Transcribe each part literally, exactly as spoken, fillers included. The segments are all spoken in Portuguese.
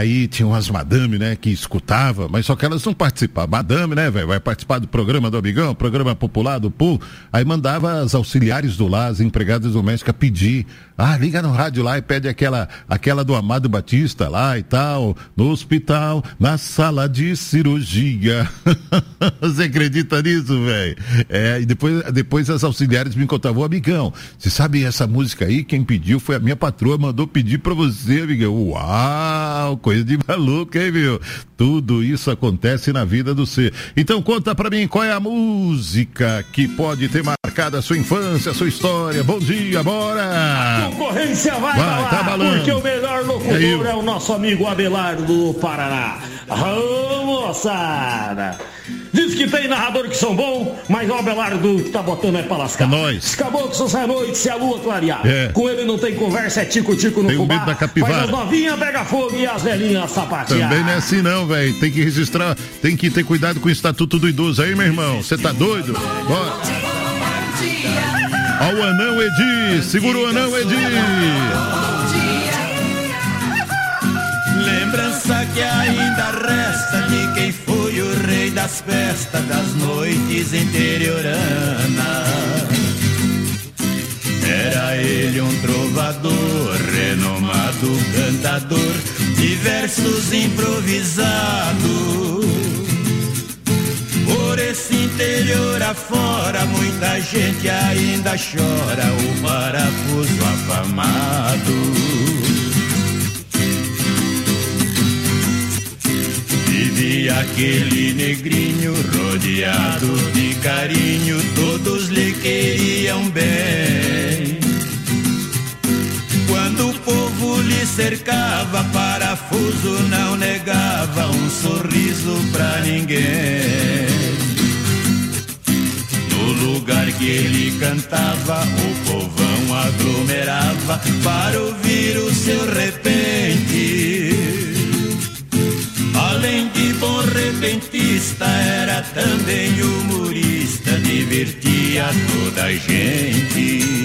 Aí tinha umas madame, né, que escutava, mas só que elas não participavam. Madame, né, velho, vai participar do programa do Amigão, programa popular do P U. Aí mandava as auxiliares do lar, as empregadas domésticas pedir. Ah, liga no rádio lá e pede aquela, aquela do Amado Batista lá e tal, no hospital, na sala de cirurgia. Você acredita nisso, velho? É, e depois, depois as auxiliares me contavam, Amigão, você sabe essa música aí? Quem pediu foi a minha patroa, mandou pedir pra você, Amigão. Uau, coisa de maluco, hein, meu? Tudo isso acontece na vida do ser. Então conta pra mim qual é a música que pode ter marcado a sua infância, a sua história. Bom dia, bora! A concorrência vai, vai tá balando. Porque o melhor locutor é o nosso amigo Abelardo do Paraná. Ô, moçada! Diz que tem narrador que são bons, mas o Abelardo que tá botando é pra lascar. É nóis. Os caboclos só sai à noite se a lua clarear. É. Com ele não tem conversa, é tico-tico no tem fubá. Medo da capivara. Mas as novinhas pega fogo e as velhinhas sapatear. Também não é assim não, velho. Tem que registrar, tem que ter cuidado com o Estatuto do Idoso aí, meu irmão. Você tá doido? Bora. Ó o anão Edi, segura o anão Edi. Lembrança que ainda resta de quem foi o rei das festas das noites interioranas. Era ele um trovador, renomado cantador de versos improvisados. Por esse interior afora, muita gente ainda chora o parafuso afamado. Vivia aquele negrinho rodeado de carinho, todos lhe queriam bem. Quando o povo lhe cercava, parafuso não negava um sorriso pra ninguém. No lugar que ele cantava, o povão aglomerava para ouvir o seu repente. Além de bom repentista, era também humorista, divertia toda a gente.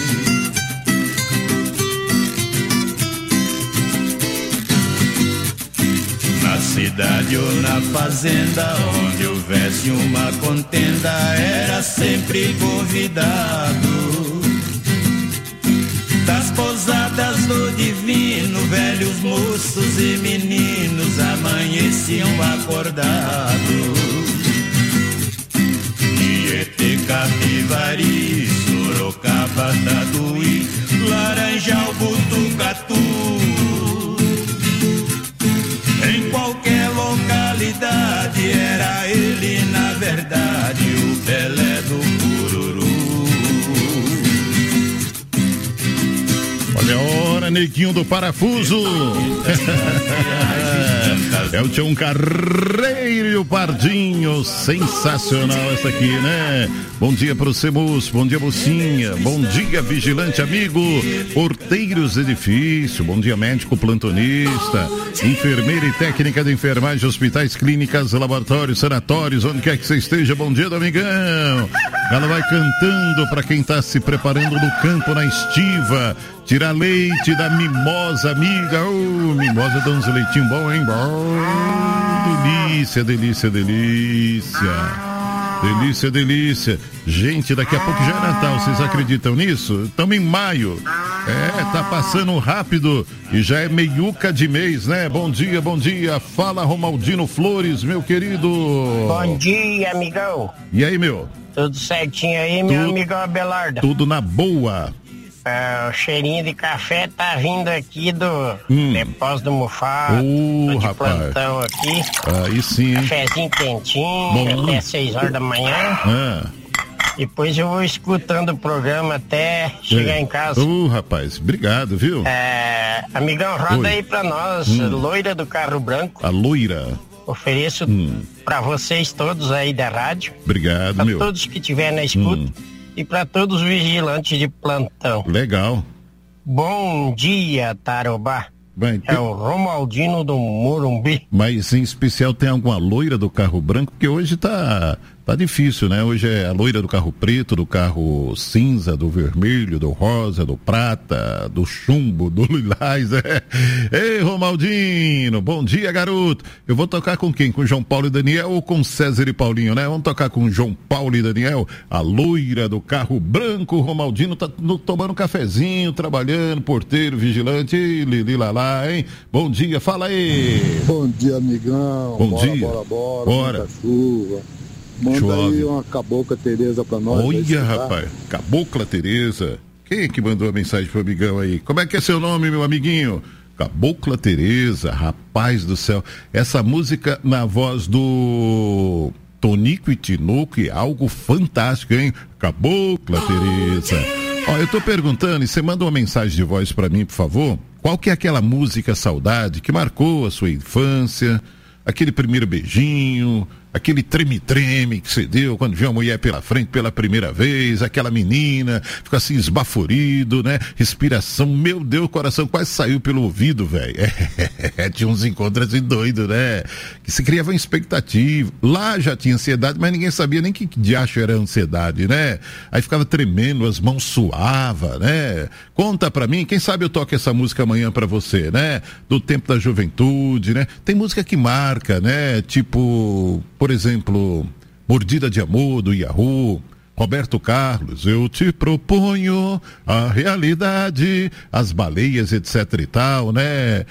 Na cidade ou na fazenda, onde houvesse uma contenda, era sempre convidado. Das pousadas do divino, velhos moços e meninos amanheciam acordados. Tietê, Capivari, Sorocaba, Tatuí, Laranjal, Butucatu. Em qualquer localidade era ele, na verdade, o Pelé do Cururu. Olha a hora, neguinho do parafuso. É o Tião Carreiro e o Pardinho. Sensacional essa aqui, né? Bom dia pro Semus, bom dia mocinha, bom dia vigilante amigo, porteiros edifício, bom dia médico plantonista, enfermeira e técnica de enfermagem, hospitais, clínicas, laboratórios, sanatórios, onde quer que você esteja, bom dia do amigão. Ela vai cantando para quem tá se preparando no campo, na estiva. Tira leite da mimosa, amiga. Oh, mimosa dá uns leitinhos bons, hein? Oh, delícia, delícia, delícia. Delícia, delícia. Gente, daqui a pouco já é Natal, vocês acreditam nisso? Estamos em maio. É, tá passando rápido e já é meiuca de mês, né? Bom dia, bom dia. Fala, Romaldino Flores, meu querido. Bom dia, amigão. E aí, meu? Tudo certinho aí, meu tudo, amigão Abelardo? Tudo na boa. É, o cheirinho de café tá vindo aqui do hum. depósito do Mufado, uh, de rapaz. plantão aqui. Aí sim. Cafézinho quentinho, bom. Até seis horas da manhã. Ah. Depois eu vou escutando o programa até chegar é. em casa. Uh, rapaz, obrigado, viu? É, amigão, roda Oi. aí pra nós, hum. loira do carro branco. A loira. Ofereço hum. pra vocês todos aí da rádio. Obrigado, pra meu. Pra todos que estiverem na escuta. Hum. E para todos os vigilantes de plantão. Legal. Bom dia, Tarobá. Bem, é o Romaldino do Morumbi. Mas em especial tem alguma loira do carro branco? Porque hoje tá, Tá difícil, né? Hoje é a loira do carro preto, do carro cinza, do vermelho, do rosa, do prata, do chumbo, do lilás. É. Ei, Romaldino, bom dia, garoto. Eu vou tocar com quem? Com João Paulo e Daniel ou com César e Paulinho, né? Vamos tocar com João Paulo e Daniel, a loira do carro branco. Romaldino tá no, tomando um cafezinho, trabalhando, porteiro, vigilante, lili lá lá, hein? Bom dia, fala aí. Bom dia, amigão. Bom bora, dia. Bora, bora, bora. Muita chuva. Manda Chove. aí uma Cabocla Tereza pra nós. Olha, rapaz, Cabocla Tereza. Quem é que mandou a mensagem pro amigão aí? Como é que é seu nome, meu amiguinho? Cabocla Tereza, rapaz do céu. Essa música na voz do Tonico e Tinoco é algo fantástico, hein? Cabocla Tereza. Ó, eu tô perguntando, e você manda uma mensagem de voz pra mim, por favor? Qual que é aquela música Saudade que marcou a sua infância? Aquele primeiro beijinho, aquele treme-treme que você deu quando viu a mulher pela frente pela primeira vez, aquela menina, fica assim esbaforido, né? Respiração, meu Deus, o coração quase saiu pelo ouvido, velho. É, tinha uns encontros assim doidos, né? Que se criava uma expectativa. Lá já tinha ansiedade, mas ninguém sabia nem que diacho era ansiedade, né? Aí ficava tremendo, as mãos suavam, né? Conta pra mim, quem sabe eu toco essa música amanhã pra você, né? Do tempo da juventude, né? Tem música que marca, né? Tipo, por exemplo, Mordida de Amor, do Yahoo, Roberto Carlos, eu te proponho a realidade, as baleias, etc e tal, né?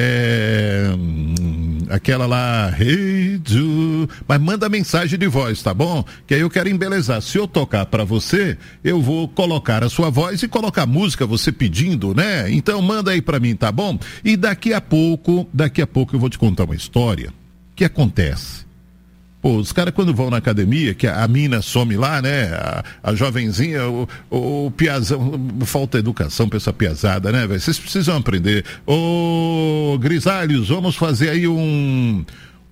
É, hum, aquela lá, hey, Ju, mas manda mensagem de voz, tá bom? Que aí eu quero embelezar. Se eu tocar pra você, eu vou colocar a sua voz e colocar música, você pedindo, né? Então manda aí pra mim, tá bom? E daqui a pouco, daqui a pouco eu vou te contar uma história que acontece. Pô, os caras quando vão na academia, que a, a mina some lá, né? A, a jovenzinha, o, o, o piazão, falta educação pra essa piazada, né, velho? Vocês precisam aprender. Ô, Grisalhos, vamos fazer aí um...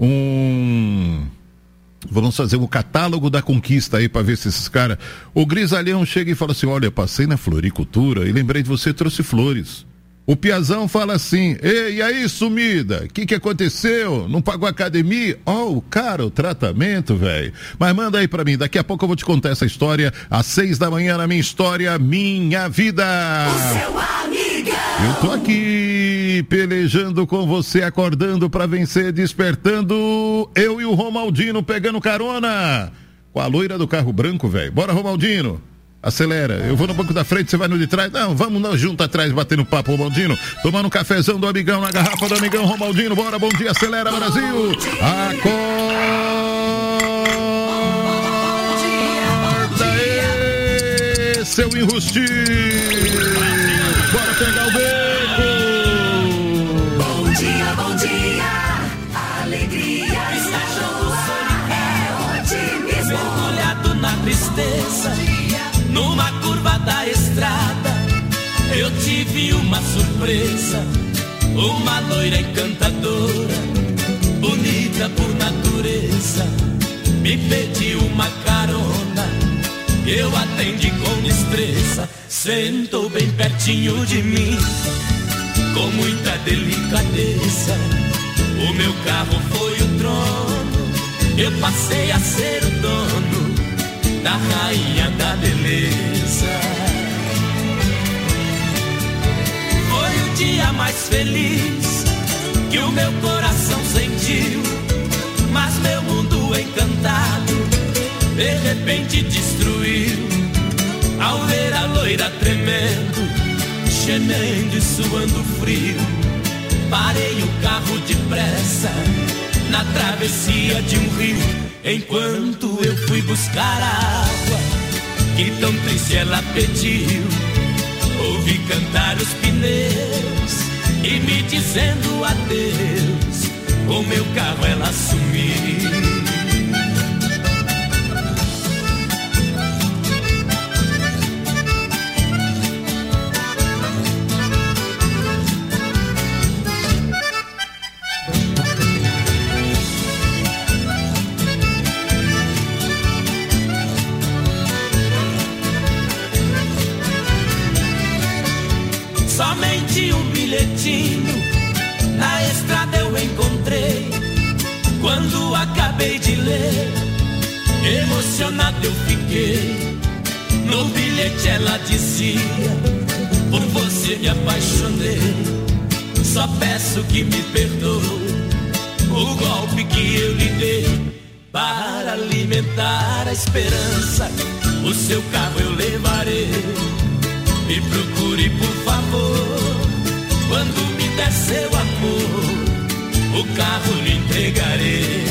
um... Vamos fazer um catálogo da conquista aí pra ver se esses caras... O Grisalhão chega e fala assim, olha, passei na floricultura e lembrei de você, trouxe flores. O piazão fala assim, ei, e aí, sumida? O que que aconteceu? Não pagou a academia? Oh, cara, o tratamento, velho. Mas manda aí pra mim, daqui a pouco eu vou te contar essa história, às seis da manhã na Minha História, Minha Vida. O seu amigão. Eu tô aqui, pelejando com você, acordando pra vencer, despertando, eu e o Romaldino pegando carona com a loira do carro branco, velho. Bora, Romaldino. Acelera, eu vou no banco da frente, você vai no de trás. Não, vamos nós junto atrás, batendo papo, Romaldino. Tomando um cafezão do amigão, na garrafa do amigão, Romaldino. Bora, bom dia, acelera, Brasil. Acorda aí, seu enrustinho. Bora pegar o beco. Bom dia, bom dia. Alegria está junto. É otimismo. Mergulhado na tristeza. Numa curva da estrada, eu tive uma surpresa. Uma loira encantadora, bonita por natureza, me pediu uma carona. Eu atendi com destreza. Sentou bem pertinho de mim, com muita delicadeza. O meu carro foi o trono, eu passei a ser o dono da rainha da beleza. Foi o dia mais feliz que o meu coração sentiu, mas meu mundo encantado de repente destruiu, ao ver a loira tremendo, gemendo e suando frio. Parei o carro depressa na travessia de um rio, enquanto eu fui buscar a água que tão triste ela pediu. Ouvi cantar os pneus e me dizendo adeus, com meu carro ela sumiu. Somente um bilhetinho na estrada eu encontrei. Quando acabei de ler, Emocionado eu fiquei. No bilhete ela dizia: por você me apaixonei. Só peço que me perdoe o golpe que eu lhe dei. Para alimentar a esperança, o seu carro eu levarei. Me procure por favor, quando me der seu amor, o carro lhe entregarei.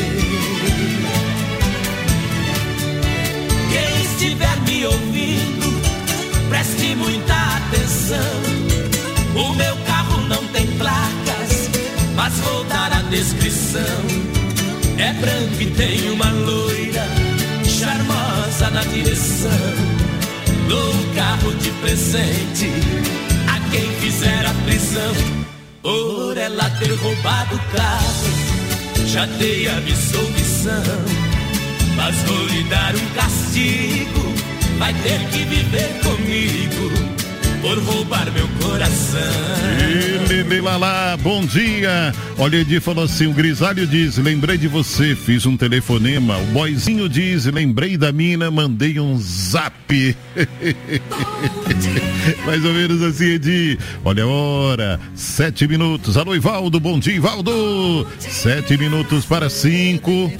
Quem estiver me ouvindo, preste muita atenção. O meu carro não tem placas, mas vou dar a descrição. É branco e tem uma loira charmosa na direção. Dou um carro de presente a quem fizer a prisão. Por ela ter roubado o carro, já dei a absolvição. Mas vou lhe dar um castigo, vai ter que viver comigo por roubar meu coração. Lili Lalá, bom dia. Olha, Edir falou assim, o Grisalho diz, lembrei de você, fiz um telefonema. O Boizinho diz, lembrei da mina, mandei um zap. Mais ou menos assim, Edir. Olha a hora, sete minutos. Alô, Ivaldo, bom dia, Ivaldo. Sete minutos para cinco.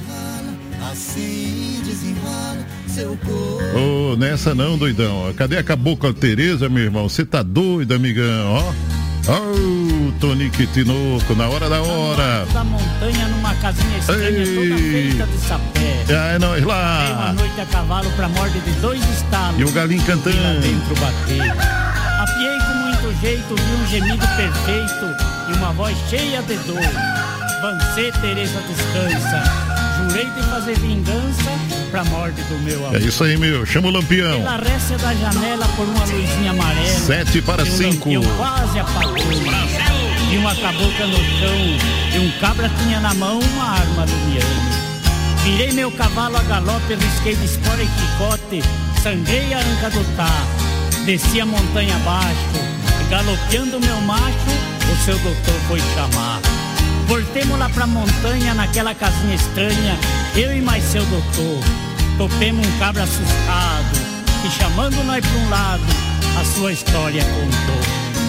Ô, oh, nessa não, doidão. Cadê a cabocla Tereza, meu irmão? Você tá doido, amigão, ó. Oh, Tonique Tinoco, na hora da hora. Da montanha, numa casinha estranha, toda feita de sapé. É nóis lá. Dei uma noite a cavalo pra morte de dois estalos. E o galinho cantando. E lá dentro bater. Apiei com muito jeito, vi um gemido perfeito e uma voz cheia de dor. Vancê, Tereza, descansa. Jurei de fazer vingança pra morte do meu amor. É isso aí, meu. Chama o Lampião. Pela récia da janela por uma luzinha amarela. Sete para cinco. O Lampião quase apagou. E uma cabocla no chão. E um cabra tinha na mão uma arma lumiando. Virei meu cavalo a galope, risquei de espora e chicote. Sangrei a anca do tá. Desci a montanha abaixo. E galopeando meu macho, o seu doutor foi chamar. Voltemos lá pra montanha, naquela casinha estranha, eu e mais seu doutor. Topemos um cabra assustado, e chamando nós pra um lado, a sua história contou.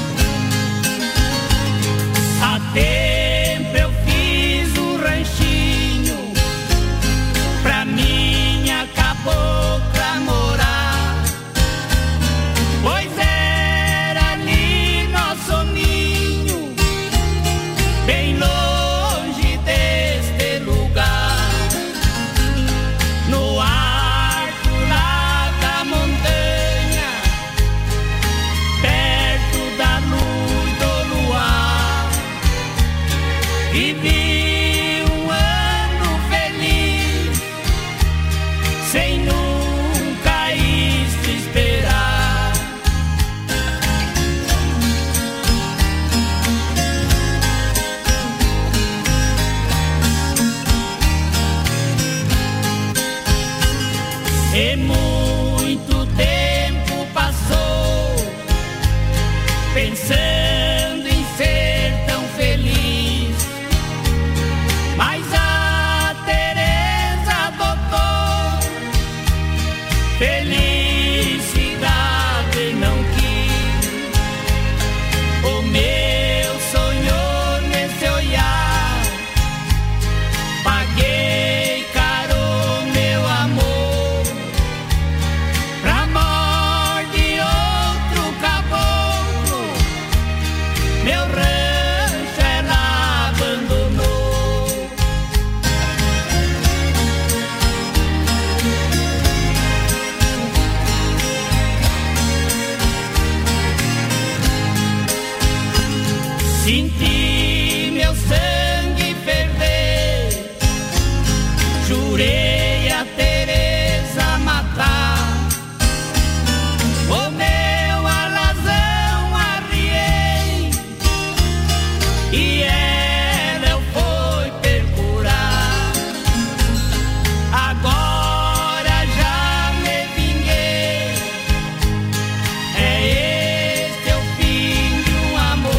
Há tempo eu fiz um ranchinho pra minha cabocla morar, pois era ali nosso ninho, bem longe e muito tempo passou pensando em ser tão feliz, mas a Tereza adotou felicidade não quis. O meu sonhou nesse olhar, paguei caro meu amor. Senti meu sangue ferver, jurei a Tereza matar. O meu alazão arriei e ela eu fui percurar. Agora já me vinguei, é este o fim de um amor.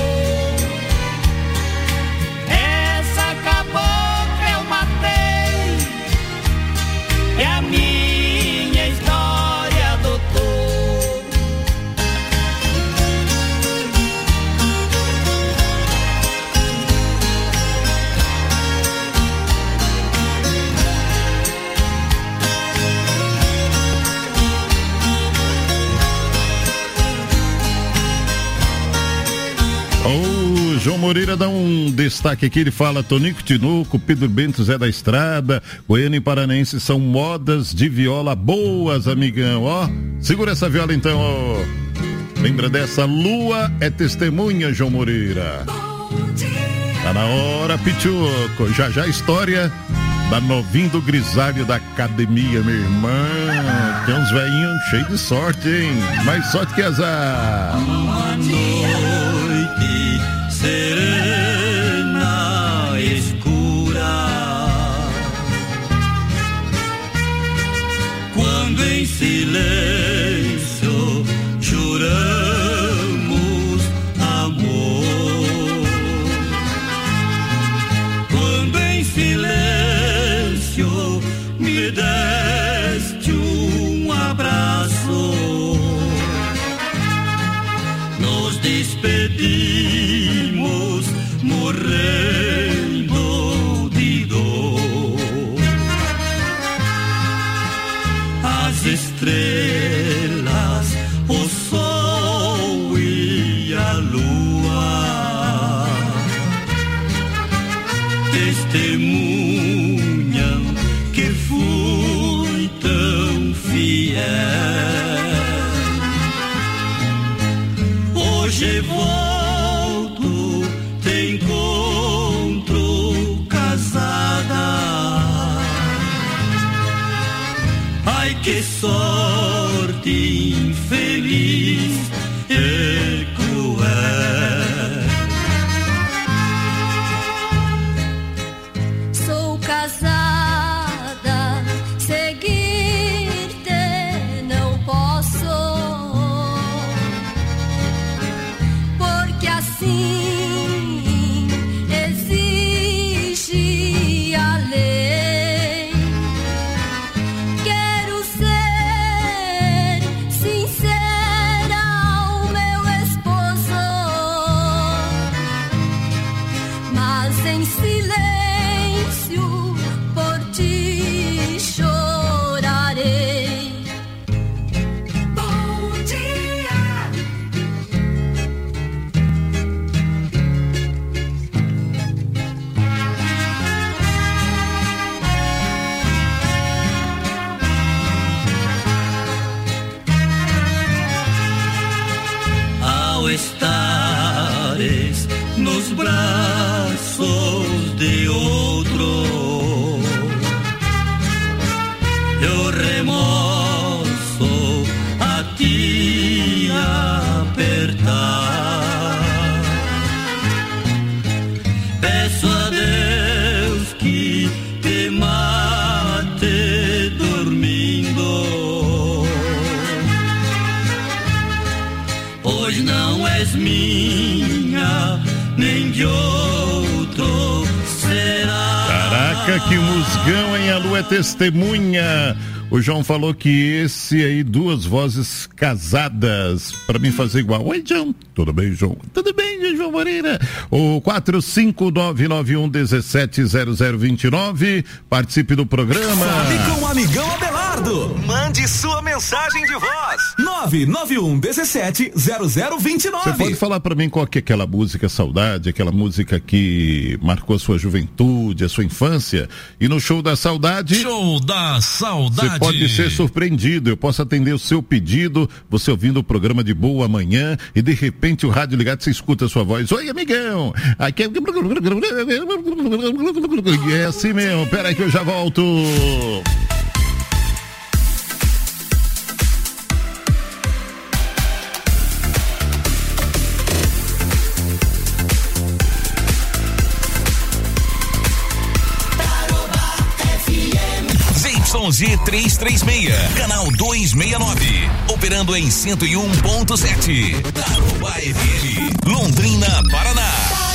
João Moreira dá um destaque aqui, ele fala: Tonico Tinoco, Pedro Bento, Zé da Estrada, Goiânia e Paranense são modas de viola boas, amigão, ó. Segura essa viola então, ó. Lembra dessa? Lua é testemunha, João Moreira. Tá na hora, Pichuco. Já já a história da novinha do grisalho da academia, minha irmã. Tem uns velhinhos cheios de sorte, hein? Mais sorte que azar. Uma noite serena, escura, quando em silêncio choramos amor, quando em silêncio me deste um abraço, nos despedimos morrendo de dor. As estrelas, o sol e a lua testemunham que fui tão fiel. Hoje volto, te encontro casada. Ai, que sorte infeliz e cruel. Sou casada, seguir-te não posso, porque assim exige a lei. Quero ser sincera ao meu esposo, mas em silêncio por ti chorarei. Bom dia. Ao estares nos braços de outro, eu remorso a te apertar. Peço a Deus que te mate dormindo, pois não és minha, nem de outro será. Caraca, que musgão, hein? A lua é testemunha. O João falou que esse aí, duas vozes casadas, pra mim fazer igual. Oi, João. Tudo bem, João? Tudo bem, João Moreira? O quatro cinco nove nove um um sete zero zero dois nove. Participe do programa. Fale com o amigão Abelardo. Mande sua mensagem de voz. nove nove um um sete zero zero dois nove. Você pode falar pra mim qual que é aquela música Saudade, aquela música que marcou a sua juventude, a sua infância? E no Show da Saudade... Show da Saudade. Você pode ser surpreendido, eu posso atender o seu pedido, você ouvindo o programa de boa manhã e de repente o rádio ligado, você escuta a sua voz. Oi, amigão! Aqui é... É assim mesmo, peraí que eu já volto. Z trezentos e trinta e seis, canal duzentos e sessenta e nove, operando em cento e um ponto sete. Tarobá F M, Londrina, Paraná.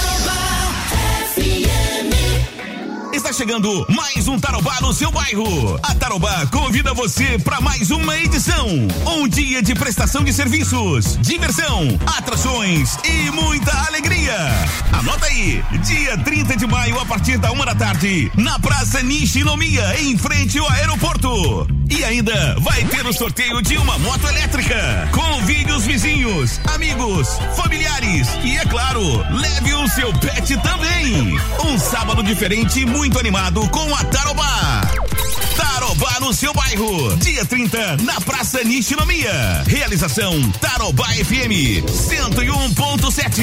Está chegando mais um Tarobá no seu bairro. A Tarobá convida você para mais uma edição. Um dia de prestação de serviços, diversão, atrações e muita alegria. Anota aí, dia trinta de maio a partir da uma da tarde, na Praça Nishinomiya, em frente ao aeroporto. E ainda vai ter o sorteio de uma moto elétrica. Convide os vizinhos, amigos, familiares e, é claro, leve o seu pet também. Um sábado diferente e muito animado com a Tarobá. Tarobá no seu bairro, dia trinta, na Praça Nishinomiya. Realização Tarobá F M cento e um ponto sete.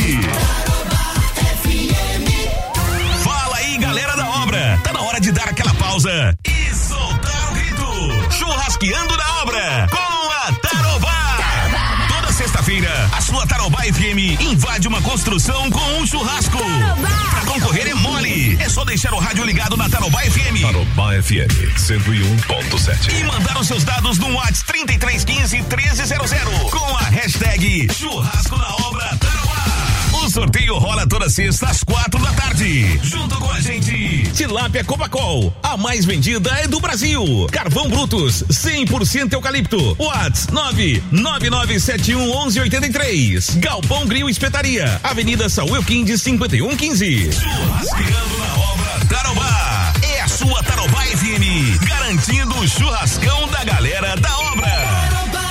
Fala aí, galera da obra. Tá na hora de dar aquela pausa e soltar o grito. Churrasqueando na obra com a Tarobá. Toda sexta-feira, a sua Tarobá F M invade uma construção com um churrasco. Pra concorrer é mole. É só deixar o rádio ligado na Tarobá F M. Tarobá F M cento e um ponto sete. E mandar os seus dados no WhatsApp trinta e três quinze, treze zero zero com a hashtag Churrasco na Obra Tarobá. O sorteio rola toda sexta às quatro da tarde. Junto com a gente, Tilápia Copacol, a mais vendida é do Brasil. Carvão Brutus, cem por cento eucalipto. WhatsApp nove nove nove sete um um um oito três. Galpão Grill Espetaria, Avenida Saúl Quindes, cinquenta e um quinze. Churrasqueando na Obra Tarobá. É a sua Tarobá F M, garantindo o churrascão da galera da obra.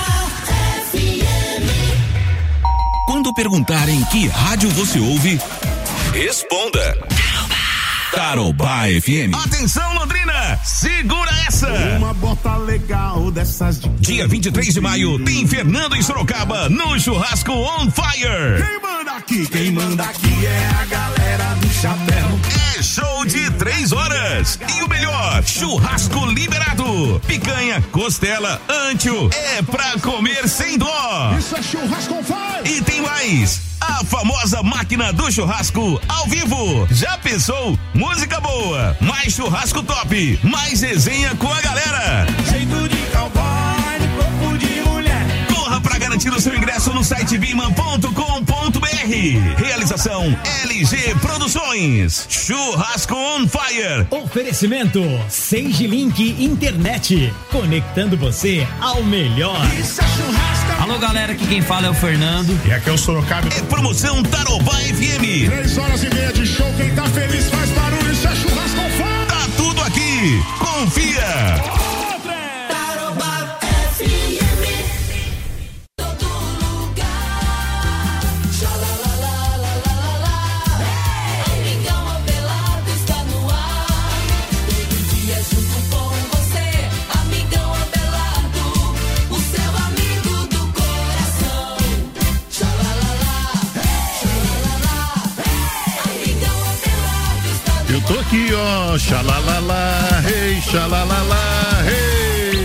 Quando perguntarem que rádio você ouve, responda Tarobá F M. Atenção, Londrina, segura essa. Uma bota legal dessas de... Dia vinte e três de maio, tem Fernando em Sorocaba, no Churrasco On Fire. Quem manda aqui, quem manda aqui é a galera do chapéu. É show de três horas. E o melhor, churrasco liberado. Picanha, costela, antio, é pra comer sem dó. Isso é Churrasco On Fire. E tem mais, a famosa máquina do churrasco ao vivo. Já pensou? Música boa, mais churrasco top, mais resenha com a galera. Jeito de cowboy, corpo de mulher. Corra pra garantir o seu ingresso no site biman ponto com ponto br. Realização L G Produções. Churrasco On Fire. Oferecimento Sage Link Internet, conectando você ao melhor. Isso é churrasco. Alô, galera, aqui quem fala é o Fernando. E aqui é o Sorocaba. É promoção Tarobá F M. Três horas e meia de show, quem tá feliz faz barulho, isso é Churrasco On Fire. Tá tudo aqui, confia. Tarobá F M, todo lugar. Xalalalala, Amigão Abelardo está no ar. Todo dia junto com você, Amigão Abelardo, o seu amigo do coração. Xalalala, xalalala, Amigão Abelardo está no ar. Eu tô aqui, ó, xalalala, rei, xalalala, rei.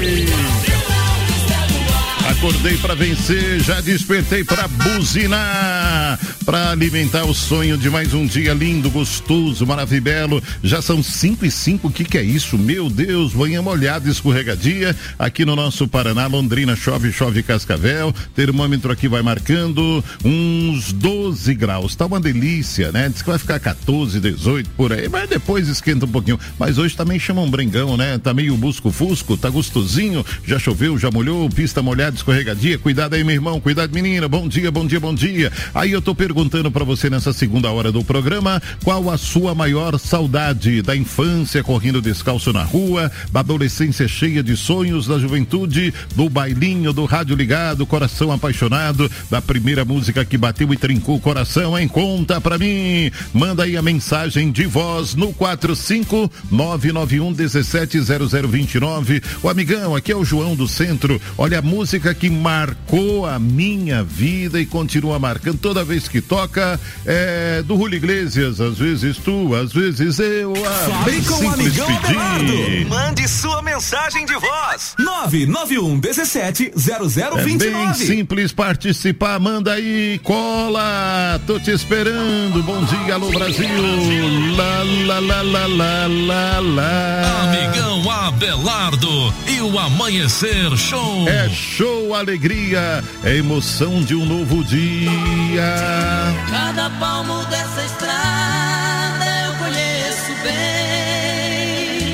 Acordei pra vencer, já despertei pra buzinar, pra alimentar o sonho de mais um dia lindo, gostoso, maravilhoso. Já são cinco e cinco, o que que é isso? Meu Deus, manhã molhada, escorregadia, aqui no nosso Paraná. Londrina chove, chove Cascavel, termômetro aqui vai marcando uns doze graus, tá uma delícia, né? Diz que vai ficar quatorze, dezoito por aí, mas depois esquenta um pouquinho. Mas hoje também chama um brengão, né? Tá meio busco-fusco, tá gostosinho, já choveu, já molhou, pista molhada, escorregadia. Cuidado aí, meu irmão, cuidado, menina. Bom dia, bom dia, bom dia. Aí eu tô perguntando pra você nessa segunda hora do programa, qual a sua maior saudade da infância correndo descalço na rua, da adolescência cheia de sonhos, da juventude, do bailinho, do rádio ligado, coração apaixonado, da primeira música que bateu e trincou o coração, hein? Conta pra mim. Manda aí a mensagem de voz no quatro cinco nove nove um um sete zero zero dois nove. O amigão, aqui é o João do Centro. Olha, a música que marcou a minha vida e continua marcando toda vez que toca é do Julio Iglesias. Às vezes tu, às vezes eu. Fale com o Amigão Abelardo. Mande sua mensagem de voz. nove nove um um sete zero zero dois nove. É bem simples participar. Manda aí, cola. Tô te esperando. Bom dia, alô Brasil. Lá, lá, lá, lá, lá, lá, lá. Amigão Abelardo e o Amanhecer Show. É show, alegria, é emoção de um novo dia. Cada palmo dessa estrada eu conheço bem.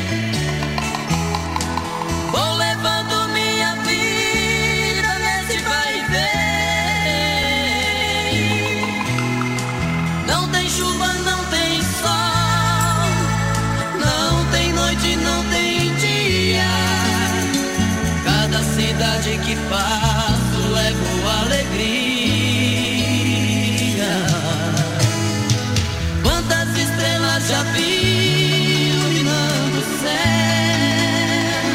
Vou levando minha vida nesse vai e vem. Não tem chuva, não tem sol, não tem noite, não tem dia. que passo levo alegria. Quantas estrelas já vi iluminando o céu,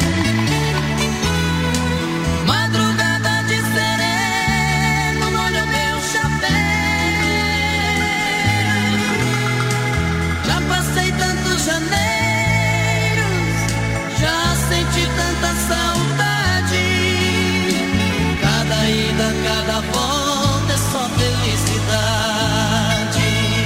madrugada de sereno no olho meu chapéu. Já passei tantos janeiros, já senti tanta saudade. Cada ida, cada volta é só felicidade.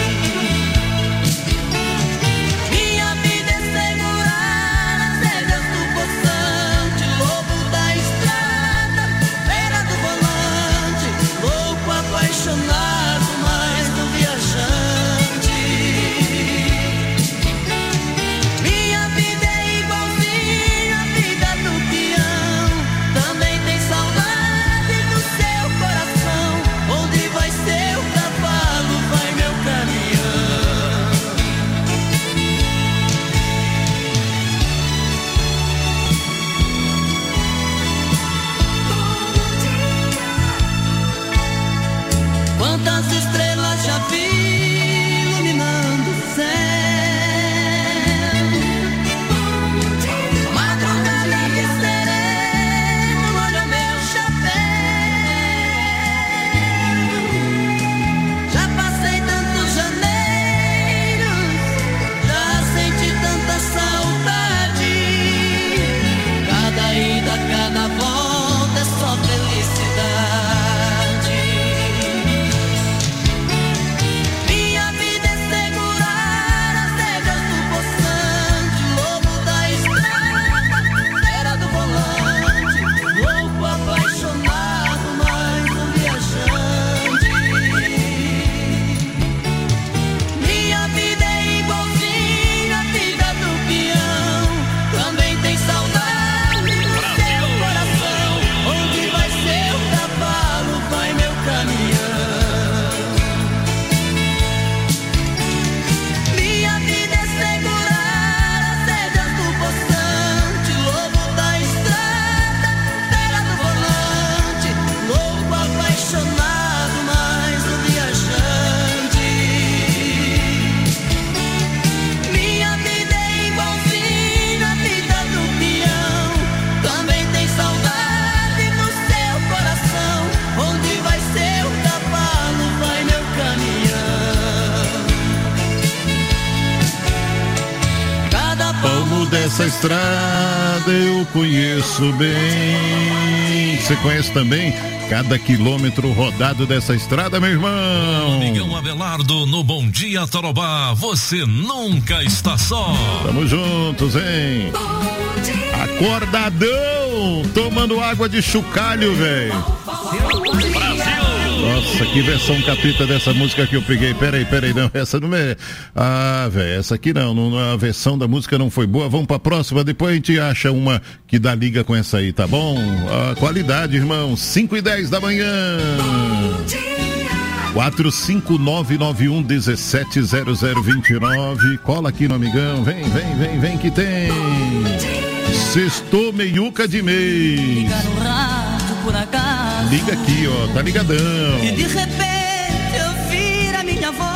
Minha vida é segurar as rédeas do poçante, lobo da estrada, beira do volante, louco, apaixonado, mais do viajante. Minha vida é igualzinha à vida do peão, também tem saudade do seu coração. Onde vai seu cavalo, vai meu caminhão. Quantas estrelas já vi iluminando o céu, madrugada de sereno no olho meu chapéu. Já passei tantos janeiros, já senti tanta saudade. Cada ida, cada volta é só felicidade. Minha vida é segurar as rédeas do poçante, lobo da estrada, beira do volante, louco, apaixonado, mais um viajante. Minha vida é igualzinha à vida do peão, também tem saudade do seu coração. Onde vai seu cavalo, vai meu caminhão. Minha vida é segurar as rédeas do poçante, lobo da estrada, beira do volante, louco, apaixonado, mais um viajante. Minha vida é igualzinha à vida do peão, também tem saudade no seu coração. Onde vai seu cavalo, vai meu caminhão. Cada Palmo dessa estrada eu conheço bem. Você conhece também cada quilômetro rodado dessa estrada, meu irmão? Miguel Abelardo no Bom Dia Tarobá, você nunca está só. Tamo juntos, hein? Acordadão, tomando água de chocalho, velho. Nossa, que versão capita dessa música que eu peguei. Peraí, peraí, não, essa não é. Ah, velho, essa aqui não, não, a versão da música não foi boa. Vamos pra próxima, depois a gente acha uma que dá liga com essa aí, tá bom? Ah, qualidade, irmão, cinco e dez da manhã. quatro cinco nove nove um um sete zero zero dois nove. Cola aqui no amigão, vem, vem, vem, vem que tem. Sextou meiuca de mês. por acaso. Liga aqui, ó, tá ligadão. E de repente ouvir a minha voz.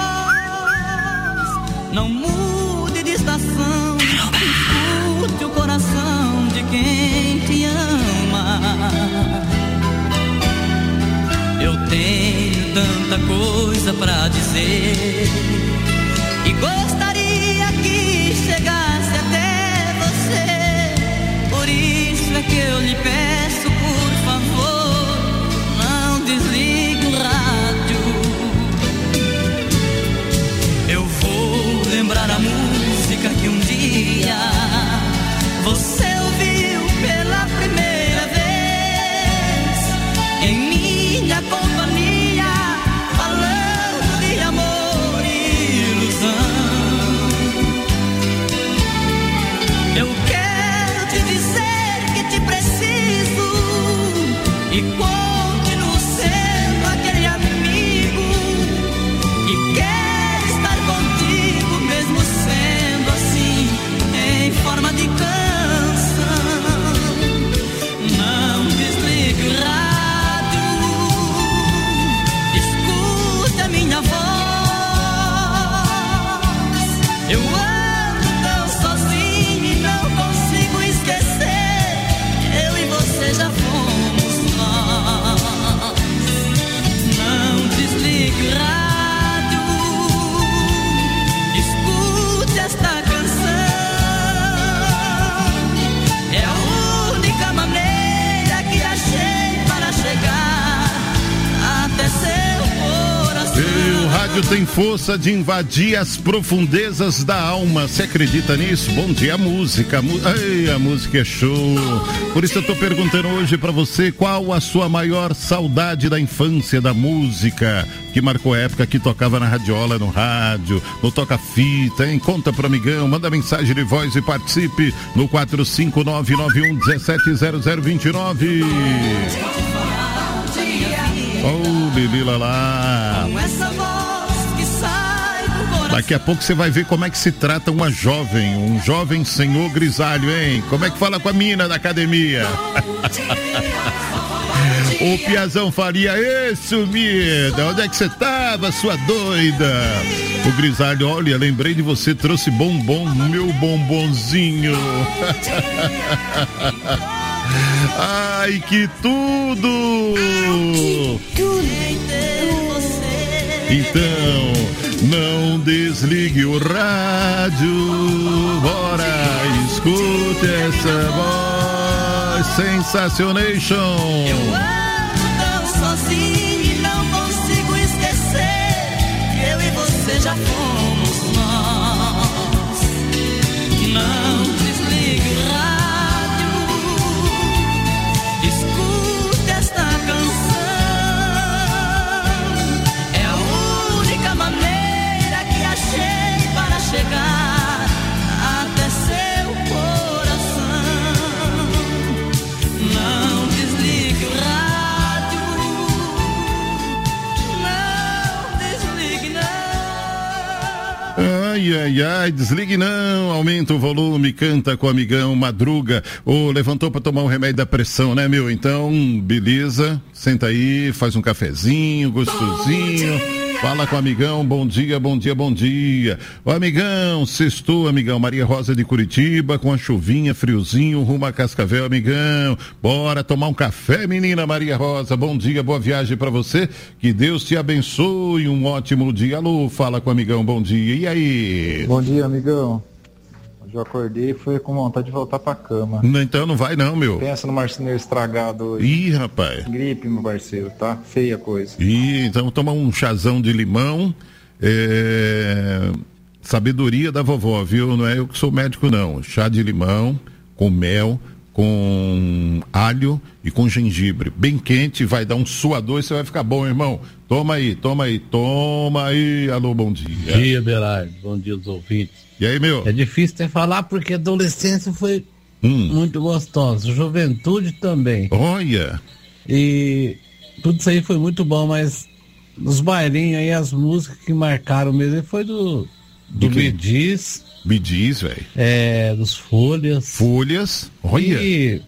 Não mude de estação. Escute o coração de quem te ama. Eu tenho tanta coisa pra dizer e gostaria que chegasse até você. Por isso é que eu lhe peço, por favor, não desligue o rádio. Eu vou lembrar a música que um dia você ouviu pela primeira vez em minha companhia, falando de amor. rádio tem força de invadir as profundezas da alma. Você acredita nisso? Bom dia, música. Mu- Ai, a música é show. Por isso eu tô perguntando hoje pra você qual a sua maior saudade da infância da música que marcou a época que tocava na radiola, no rádio, no toca-fita, hein? Conta pro amigão, manda mensagem de voz e participe no quatro cinco nove nove um um sete zero zero dois nove. Oh, Lili Lalá. Daqui a pouco você vai ver como é que se trata uma jovem, um jovem senhor grisalho, hein? Como é que fala com a mina da academia? O Piazão Faria, ê, sumida, onde é que você tava, sua doida? O grisalho, olha, lembrei de você, trouxe bombom, meu bombonzinho. Ai, que tudo! Então, não desligue o rádio, bora, escute essa voz, Sensacionation. Eu ando tão sozinho e não consigo esquecer que eu e você já fomos nós. Não desligue o rádio, escute esta canção. É a única maneira que achei para chegar até seu coração. Não desligue o rádio, não desligue não. Ai, ai, ai, desligue não, aumenta o volume, canta com o amigão, madruga, ou levantou pra tomar um remédio da pressão, né, meu? Então, beleza, senta aí, faz um cafezinho, gostosinho, fala com o amigão, bom dia, bom dia, bom dia. Ô amigão, sextou, amigão, Maria Rosa de Curitiba, com a chuvinha, friozinho, rumo a Cascavel, amigão. Bora tomar um café, menina Maria Rosa, bom dia, boa viagem pra você, que Deus te abençoe, um ótimo dia. Alô, fala com o amigão, bom dia, e aí? Bom dia, amigão. Hoje eu acordei e fui com vontade de voltar pra cama. Não, então não vai não, meu. Pensa no marceneiro estragado hoje. Ih, rapaz. Gripe, meu parceiro, tá? Feia a coisa. Ih, então toma um chazão de limão, é... sabedoria da vovó, viu? Não é eu que sou médico, não. Chá de limão, com mel, com alho e com gengibre. Bem quente, vai dar um suador e você vai ficar bom, irmão. Toma aí, toma aí, toma aí. Alô, bom dia. Bom dia, Berardo. Bom dia aos ouvintes. E aí, meu? É difícil até falar porque a adolescência foi hum. muito gostosa. Juventude também. Olha! E tudo isso aí foi muito bom, mas os bailinhos aí, as músicas que marcaram mesmo, foi do, do Bee Gees. Bee Gees, velho. É, dos Folhas. Folhas? Olha! E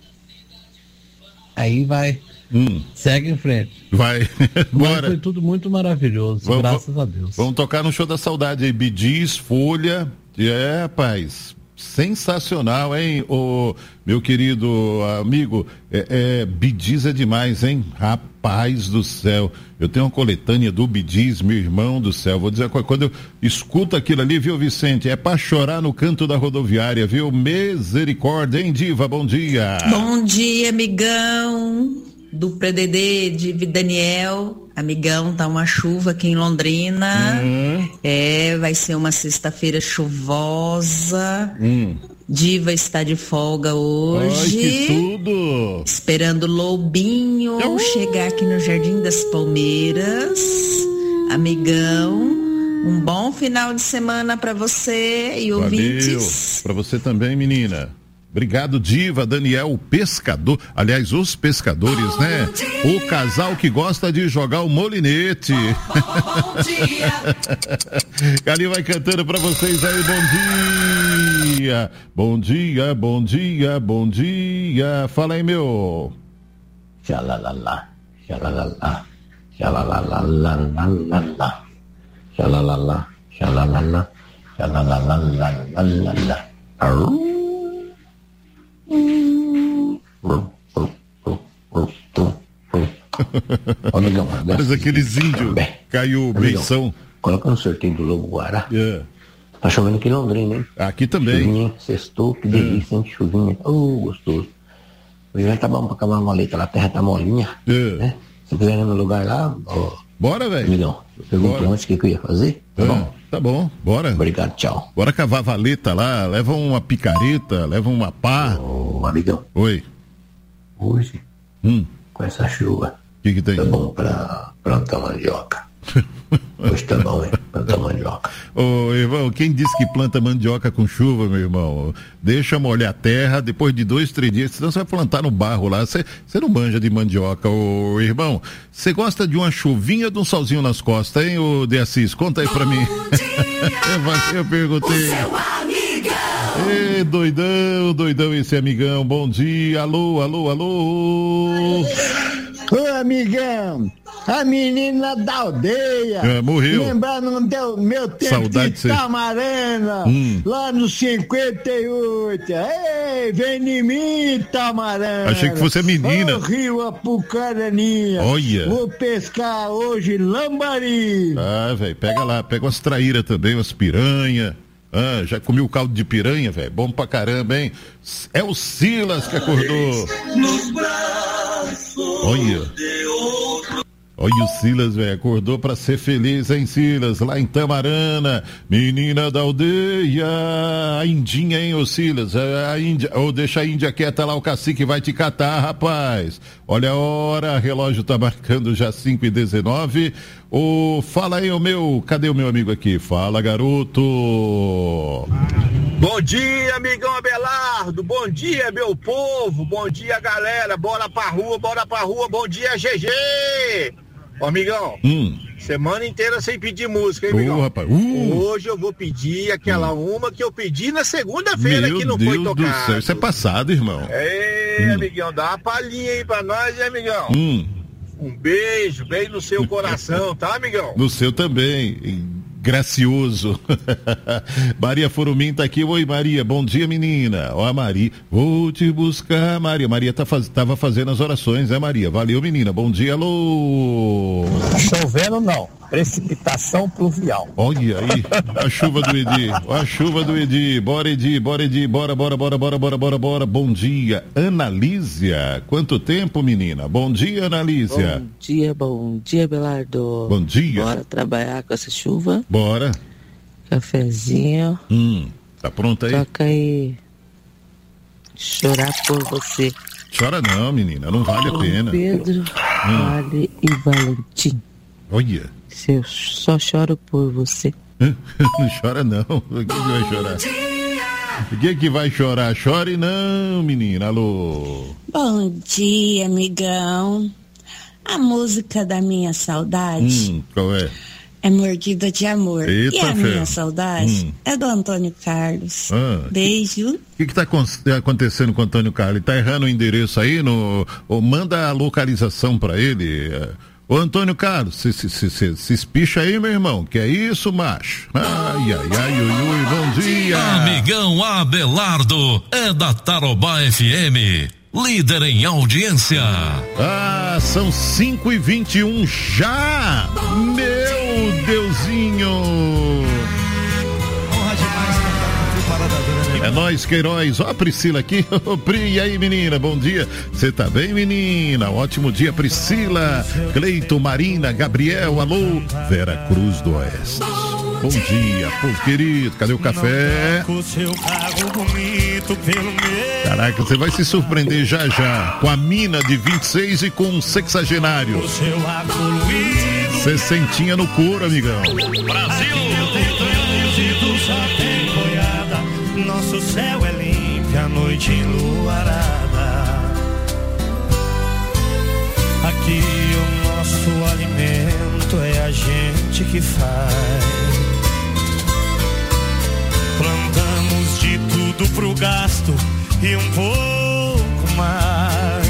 aí vai. Hum. Segue em frente. Vai. Bora. Foi tudo muito maravilhoso, vamos, graças a Deus. Vamos tocar no show da saudade aí, Bee Gees, Folha. É, rapaz, sensacional, hein, o meu querido amigo, é, é, Bee Gees é demais, hein, rapaz do céu, eu tenho uma coletânea do Bee Gees, meu irmão do céu, vou dizer, quando eu escuto aquilo ali, viu, Vicente, é pra chorar no canto da rodoviária, viu, misericórdia, hein, diva, bom dia. Bom dia, amigão. Do P D D de Daniel, amigão, tá uma chuva aqui em Londrina. Uhum. É, vai ser uma sexta-feira chuvosa. Uhum. Diva está de folga hoje. Ai, que tudo! Esperando o Lobinho uhum. chegar aqui no Jardim das Palmeiras. Amigão, um bom final de semana para você e ouvintes. Para você também, menina. Obrigado, Diva, Daniel, o pescador, aliás, os pescadores, né? O casal que gosta de jogar o molinete. Cali vai cantando pra vocês aí, bom dia. Bom dia, bom dia, bom dia. Fala aí, meu. Xalalala, xalalala, xalalala, xalalala, xalalala, xalalala. Ô, amigão, mas aqueles índios caiu benção. Coloca no sorteio do Lobo Guará. Yeah. Tá chovendo aqui em Londrina, hein? Aqui também. Chuvinha, sextou, que delícia, hein? Chuvinha. Oh, gostoso. O inverno tá bom pra acabar uma letra, a terra tá molinha. Yeah. Né? Se quiser ir no lugar lá, ó. Bora, velho. Amigão, Perguntou antes o que, que eu ia fazer. Tá ah, bom? Tá bom, bora. Obrigado, tchau. Bora cavar a valeta lá, leva uma picareta, leva uma pá. Ô, amigão. Oi. Hoje, hum. com essa chuva, o que, que tem? Tá bom pra plantar mandioca. Hoje tá bom, hein? Plantar mandioca. Ô, irmão, quem disse que planta mandioca com chuva, meu irmão? Deixa molhar a terra, depois de dois, três dias, senão você vai plantar no barro lá. Você não manja de mandioca, ô irmão. Você gosta de uma chuvinha ou de um solzinho nas costas, hein, ô De Assis? Conta aí pra mim. eu, eu perguntei. Ê, doidão, doidão esse amigão. Bom dia, alô, alô, alô. Ô, amigão, a menina da aldeia. É, morreu. Lembrando do meu tempo Saudade de Tamarana, hum. lá no cinquenta e oito. Ei, vem em mim, Tamarana. Achei que fosse a menina. Ô, Rio Apucaraninha. Olha. Vou pescar hoje lambari. Ah, velho, pega lá, pega umas traíras também, umas piranha. Ah, já comi o caldo de piranha, velho. Bom pra caramba, hein? É o Silas que acordou. Olha. Olha o Silas, velho. Acordou pra ser feliz, hein, Silas? Lá em Tamarana. Menina da aldeia. A Indinha, hein, ô Silas? A Índia. Ou oh, deixa a Índia quieta lá, o cacique vai te catar, rapaz. Olha a hora, o relógio tá marcando já cinco e dezenove. Ô, oh, fala aí, o meu. Cadê o meu amigo aqui? Fala, garoto. Bom dia, amigão Abelardo. Bom dia, meu povo. Bom dia, galera. Bora pra rua, bora pra rua. Bom dia, G G. Ô, amigão, hum. semana inteira sem pedir música, hein, amigão? Oh, rapaz. Uh. Hoje eu vou pedir aquela hum. uma que eu pedi na segunda-feira que não Deus foi tocada. Do céu. Isso é passado, irmão. Ei, hum. amigão, dá uma palhinha aí pra nós, hein, amigão? Hum. Um beijo, bem no seu coração, tá, amigão? No seu também. Gracioso. Maria Forumim tá aqui. Oi, Maria, bom dia, menina. Ó, a Maria, vou te buscar, Maria. Maria tá faz... tava fazendo as orações, né, Maria? Valeu, menina. Bom dia, alô. Chovendo não, precipitação pluvial. Olha aí, a chuva do Edi. A chuva do Edi. Bora, Edi, bora, Edi. Bora, bora, bora, bora, bora, bora, bora. Bom dia, Analísia. Quanto tempo, menina? Bom dia, Analísia. Bom dia, bom dia, Belardo. Bom dia. Bora trabalhar com essa chuva? Bora. Cafezinho. Hum, tá pronto aí? Toca aí. Chorar por você. Chora não, menina, não vale a pena. Pedro, hum. Vale e Valentim. Olha. Se eu só choro por você. Não chora não. Quem que vai chorar? Quem que vai chorar? Chore não, menina. Alô. Bom dia, amigão. A música da minha saudade. Hum, qual é? É Mordida de Amor. Eita, e a fé. minha saudade hum. é do Antônio Carlos. Ah, Beijo. O que que tá acontecendo com o Antônio Carlos? Ele tá errando o endereço aí? No, ou manda a localização pra ele. Ô, Antônio Carlos, se, se, se, se, se espicha aí, meu irmão. Que é isso, macho? Ai, ai, ai, ui, ui, bom dia. Amigão Abelardo é da Tarobá F M. Líder em audiência. Ah, são cinco e vinte e um já. Meu Deusinho. É nóis, Queiroz. Ó a Priscila aqui. Ô, Pri, e aí, menina? Bom dia. Você tá bem, menina? Ótimo dia, Priscila. Cleito, Marina, Gabriel, alô. Vera Cruz do Oeste. Bom dia, povo querido. Cadê o café? Caraca, você vai se surpreender já já com a mina de vinte e seis e com um sexagenário. Sessentinha no couro, amigão. Brasil! Nosso céu é limpo, a noite enluarada. Aqui o nosso alimento é a gente que faz. Plantamos de tudo pro gasto e um pouco mais.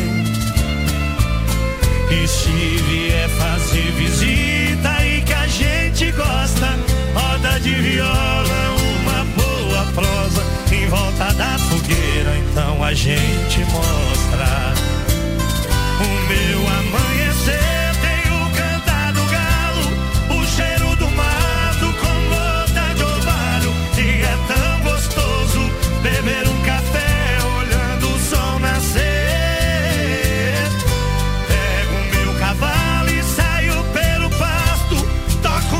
E se vier fazer visita e que a gente gosta, roda de viola, uma boa prosa em volta da fogueira, então a gente mostra o meu amanhecer. Tem o cantar do galo, o cheiro do mato com gota de orvalho, e é tão gostoso beber um café olhando o sol nascer. Pego o meu cavalo e saio pelo pasto, toco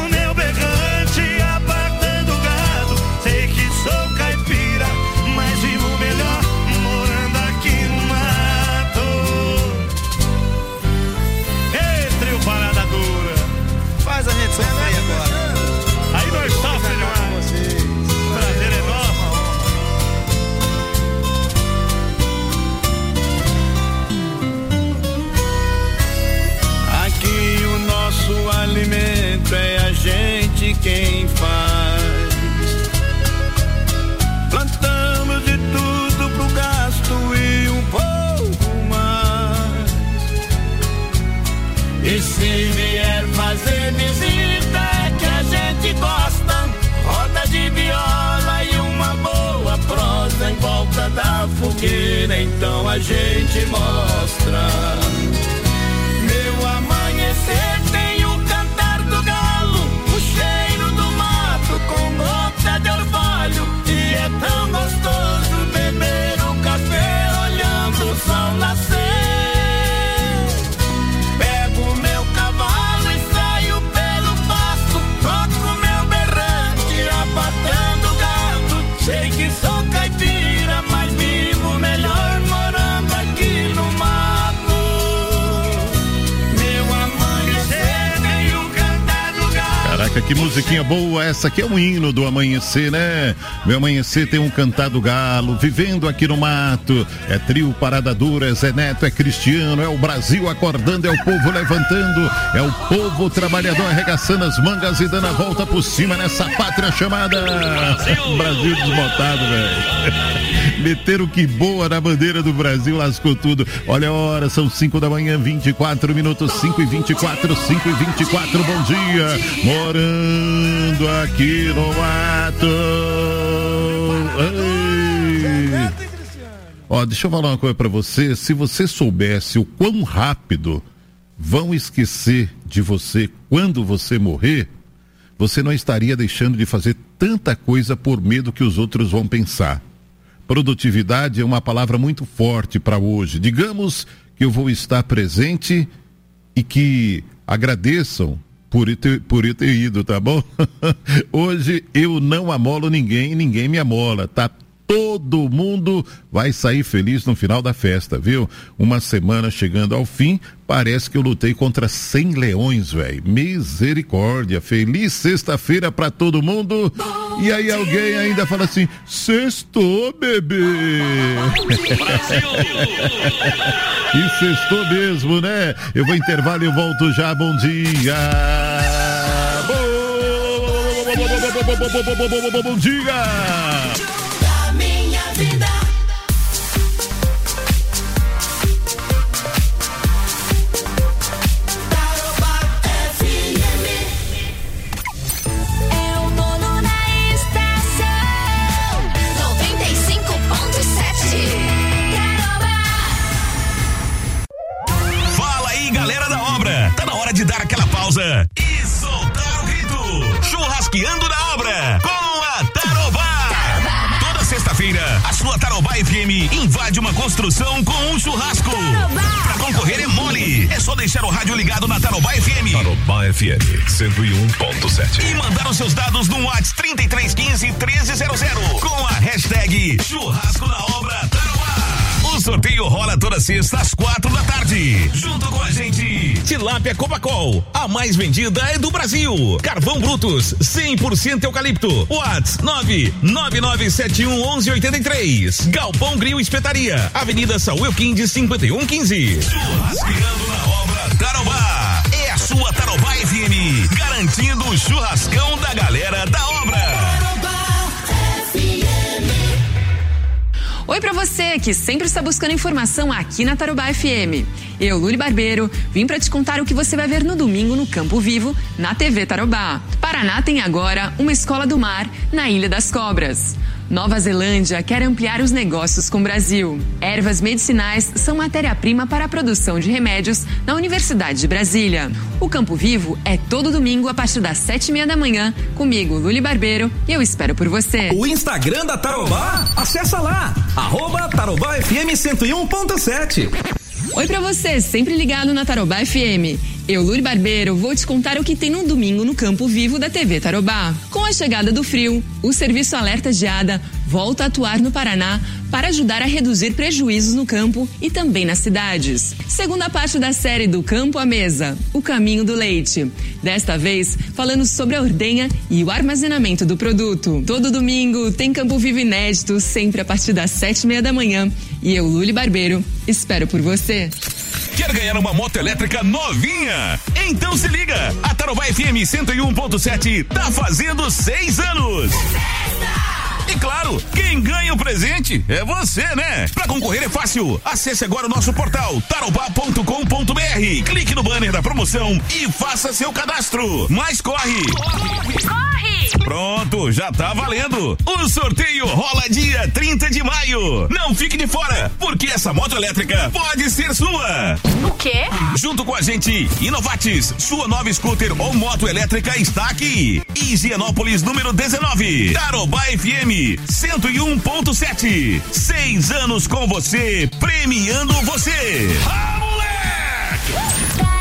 fogueira, então a gente mostra. Meu amanhecer tem o cantar do galo, o cheiro do mato com gota de orvalho. E é tão gostoso beber o café olhando o sol nascer. Pego meu cavalo e saio pelo pasto, toco meu berrante, abatendo gado. Sei que sou caipira, mas vivo melhor morando aqui no mato. Meu amanhecer tem o cantar do galo. Caraca, que musiquinha boa essa, aqui é um hino do amanhecer, né? Meu amanhecer tem um cantar do galo, vivendo aqui no mato. É trio Parada Dura, Zé Neto, é Cristiano, é o Brasil acordando, é o povo levantando, é o povo trabalhador arregaçando as mangas e dando a volta por cima nessa pátria chamada Brasil, Brasil desbotado, velho. Meteram que boa na bandeira do Brasil, lascou tudo. Olha a hora, são cinco da manhã, vinte e quatro minutos, cinco e vinte e quatro, cinco e vinte e quatro, bom dia. Morando aqui no mato. Ei. Ó, deixa eu falar uma coisa pra você. Se você soubesse o quão rápido vão esquecer de você quando você morrer, você não estaria deixando de fazer tanta coisa por medo que os outros vão pensar. Produtividade é uma palavra muito forte para hoje. Digamos que eu vou estar presente e que agradeçam por ter, por eu ter ido, tá bom? Hoje eu não amolo ninguém, ninguém me amola, tá? Todo mundo vai sair feliz no final da festa, viu? Uma semana chegando ao fim, parece que eu lutei contra cem leões, velho. Misericórdia, feliz sexta-feira pra todo mundo. E aí alguém ainda fala assim, sextou, bebê. E sextou mesmo, né? Eu vou intervalo e eu volto já, bom dia. Bom dia. De dar aquela pausa e soltar o grito. Churrasqueando na obra com a Tarobá. Toda sexta-feira, a sua Tarobá F M invade uma construção com um churrasco. Para concorrer é mole. É só deixar o rádio ligado na Tarobá F M. Tarobá F M cento e um ponto sete. E mandar os seus dados no WhatsApp trinta e três quinze, treze zero zero com a hashtag Churrasco na Obra Tarobá. O sorteio rola toda sexta às quatro da tarde. Junto com a gente, Tilápia Copacol, a mais vendida é do Brasil. Carvão Brutus, cem por cento eucalipto. WhatsApp nove nove nove sete um um um oito três. Galpão Grill Espetaria, Avenida Saúl Elquinde cinquenta e um quinze. Churrasqueando na obra Tarobá. É a sua Tarobá F M, garantindo o churrascão da galera da obra. Oi pra você que sempre está buscando informação aqui na Tarobá F M. Eu, Luli Barbeiro, vim pra te contar o que você vai ver no domingo no Campo Vivo, na T V Tarobá. Paraná tem agora uma escola do mar na Ilha das Cobras. Nova Zelândia quer ampliar os negócios com o Brasil. Ervas medicinais são matéria-prima para a produção de remédios na Universidade de Brasília. O Campo Vivo é todo domingo a partir das sete e meia da manhã, comigo, Luli Barbeiro, e eu espero por você. O Instagram da Tarobá? Acessa lá, arroba Tarobá F M cento e um ponto sete. Oi pra você, sempre ligado na Tarobá F M. Eu, Luli Barbeiro, vou te contar o que tem no domingo no Campo Vivo da T V Tarobá. Com a chegada do frio, o Serviço Alerta Geada volta a atuar no Paraná para ajudar a reduzir prejuízos no campo e também nas cidades. Segunda parte da série Do Campo à Mesa, o caminho do leite. Desta vez, falando sobre a ordenha e o armazenamento do produto. Todo domingo tem Campo Vivo inédito, sempre a partir das sete e meia da manhã. E eu, Luli Barbeiro, espero por você. Quer ganhar uma moto elétrica novinha? Então se liga! A Tarobá F M cento e um ponto sete tá fazendo seis anos! E claro, quem ganha o presente é você, né? Pra concorrer é fácil. Acesse agora o nosso portal tarobá ponto com ponto br. Clique no banner da promoção e faça seu cadastro. Mas corre! Corre! Corre! Pronto, já tá valendo. O sorteio rola dia trinta de maio. Não fique de fora, porque essa moto elétrica pode ser sua. O quê? Junto com a gente, Inovatis, sua nova scooter ou moto elétrica está aqui. Higienópolis número dezenove, Tarobá F M cento e um ponto sete. Seis anos com você, premiando você. Ah, moleque!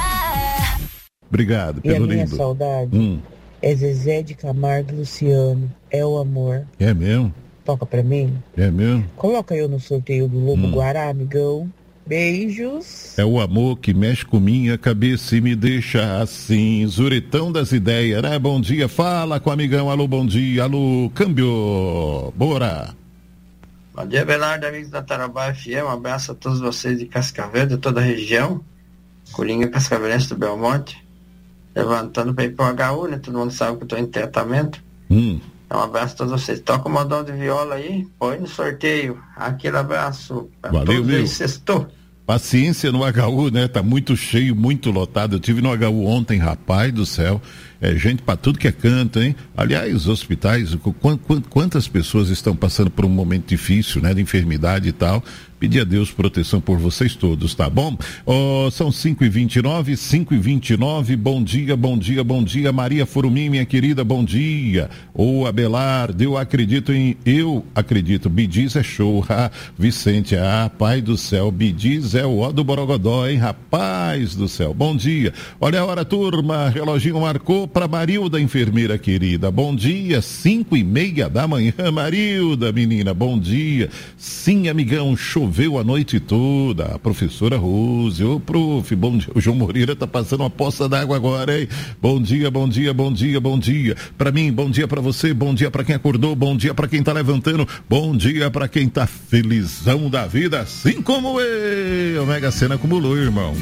Obrigado, E a pelo minha lindo. saudade Hum. é Zezé de Camargo e Luciano. É o amor. É mesmo? Toca pra mim? É mesmo? Coloca eu no sorteio do Lobo Hum. Guará, amigão. Beijos. É o amor que mexe com minha cabeça e me deixa assim, zuretão das ideias, né? Bom dia, fala com o amigão, alô, bom dia, alô, câmbio, bora. Bom dia, Belardo, amigos da Tarobá F M, um abraço a todos vocês de Cascavel, de toda a região, Coringa Cascavelense do Belmonte, levantando para ir pro H U, né? Todo mundo sabe que eu tô em tratamento. Hum. Então, um abraço a todos vocês. Toca o modão de viola aí, põe no sorteio. Aquele abraço. Pra Valeu, todos meu. aí, sextou. Paciência no H U, né? Tá muito cheio, muito lotado. Eu tive no H U ontem, rapaz do céu. É gente pra tudo que é canto, hein? Aliás, os hospitais, qu- qu- quantas pessoas estão passando por um momento difícil, né? De enfermidade e tal. Pedir a Deus proteção por vocês todos, tá bom? Oh, são cinco e vinte e nove, cinco e vinte e nove. Bom dia, bom dia, bom dia. Maria Furumim, minha querida, bom dia. Ô, Abelardo, eu acredito em... Eu acredito, Bidiz é show. Ah, Vicente, ah, pai do céu. Bidiz é o ó do Borogodó, hein? Rapaz do céu. Bom dia. Olha a hora, turma. Reloginho marcou para Marilda, enfermeira querida. Bom dia, cinco e meia da manhã. Marilda, menina, bom dia. Sim, amigão, choveu a noite toda. A professora Rose, ô prof, bom dia. O João Moreira tá passando uma poça d'água agora, hein? Bom dia, bom dia, bom dia, bom dia. Pra mim, bom dia pra você, bom dia pra quem acordou, bom dia pra quem tá levantando, bom dia pra quem tá felizão da vida, assim como eu. O Mega Sena acumulou, irmão.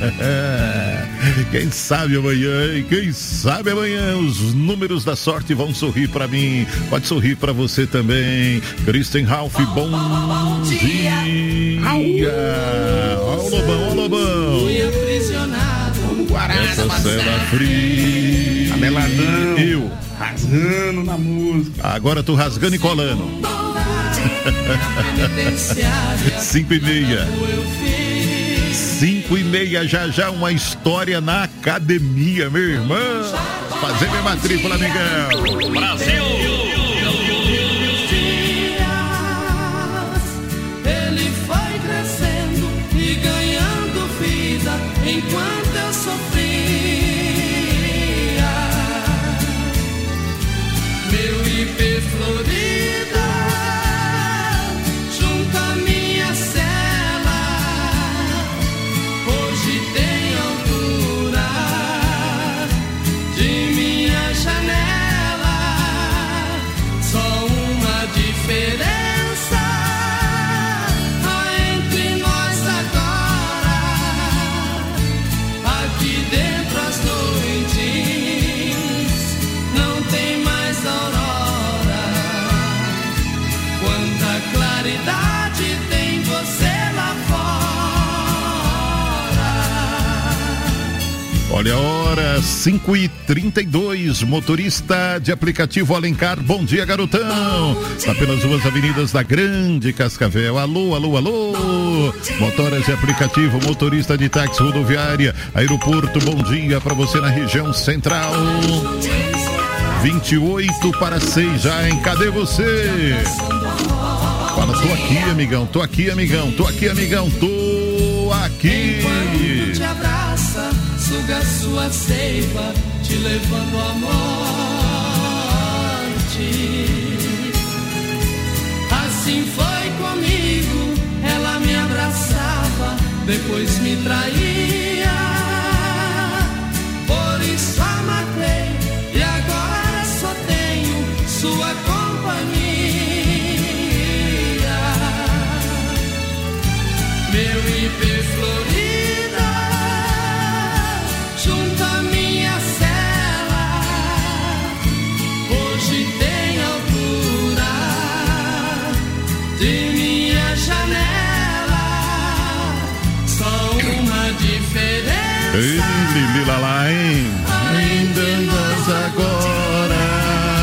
Quem sabe amanhã, hein? Quem sabe amanhã os números da sorte vão sorrir pra mim. Pode sorrir pra você também. Kristen Ralph, bom dia. Ó o Lobão, ó o Lobão. Fui aprisionado no Guará da Essa cela fria. Abelardão. Eu. Rasgando na música. Agora tô rasgando e colando. Cinco e meia. Cinco e meia, já já uma história na academia, meu irmão. Fazer minha matrícula, amigão. Brasil! Ele foi crescendo e ganhando vida enquanto eu sofria. Meu ipê florida, junto à minha cela, hoje tem altura de minha janela. Só uma diferença há entre nós agora. Aqui dentro as noites não tem mais aurora. Quanta claridade tem você lá fora. Olha a hora, cinco e trinta e dois, motorista de aplicativo Alencar, bom dia, garotão. Tá pelas ruas avenidas da Grande Cascavel. Alô, alô, alô. Motoras de aplicativo, motorista de táxi rodoviária, aeroporto, bom dia pra você na região central. vinte e oito para seis já, hein? Cadê você? Fala, tô aqui, amigão, tô aqui, amigão, tô aqui, amigão, tô aqui. Enquanto te abraça, suga sua seiva, te levando à morte. Assim foi comigo, ela me abraçava, depois me traía. Por isso a matei e agora só tenho sua companhia. Meu ipê florida, junto à minha cela, hoje tem altura de minha janela. Só uma diferença. Ei, Lili Lalá, hein? Ainda nós agora.